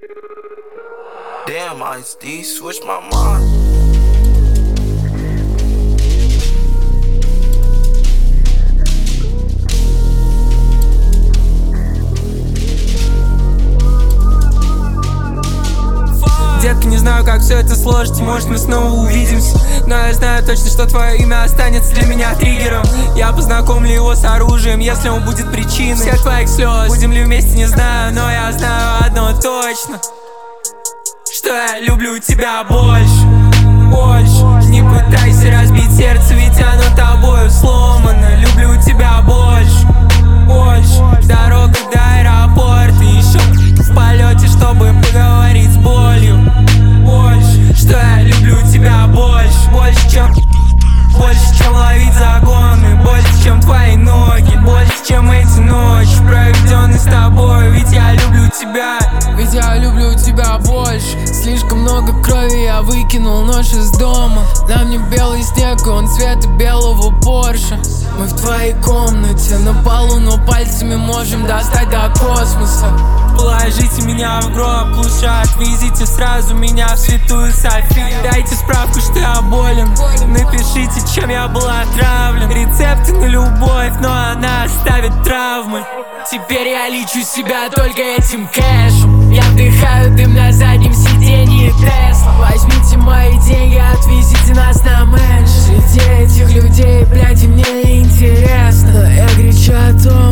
Damn, Ice D switched my mind. Детка, не знаю, как все это сложить, и может мы снова увидимся. Но я знаю точно, что твое имя останется для меня триггером. Я познакомлю его с оружием, если он будет причиной всех твоих слез. Будем ли вместе, не знаю, но я знаю одно точно, что я люблю тебя больше, больше. Не пытайся разбить сердце, ведь оно тобою сломано. Люблю тебя больше, больше. Дорога до аэропорта, еще в полете, чтобы поговорить с болью. Больше, что я люблю тебя больше, больше, чем ловить загоны, больше, чем твои ноги, больше, чем эти ночи, проведенные с тобой. Ведь я люблю тебя, ведь я люблю тебя больше. Слишком много крови я выкинул ночь из дома. На мне белый снег, и он цвета белого Порше. Мы в твоей комнате на полу, но пальцами можем достать до космоса. Положите меня в гроб, лучше отвезите сразу меня в Святую Софию. Дайте справку, что я болен, напишите, чем я был отравлен. Рецепты на любовь, но она оставит травмы. Теперь я лечу себя только этим кэшем. Я вдыхаю дым на заднем сиденье Тесла. Возьмите мои деньги, отвезите нас на мэнш. Среди этих людей, блядь, и мне интересно. Я кричу о том,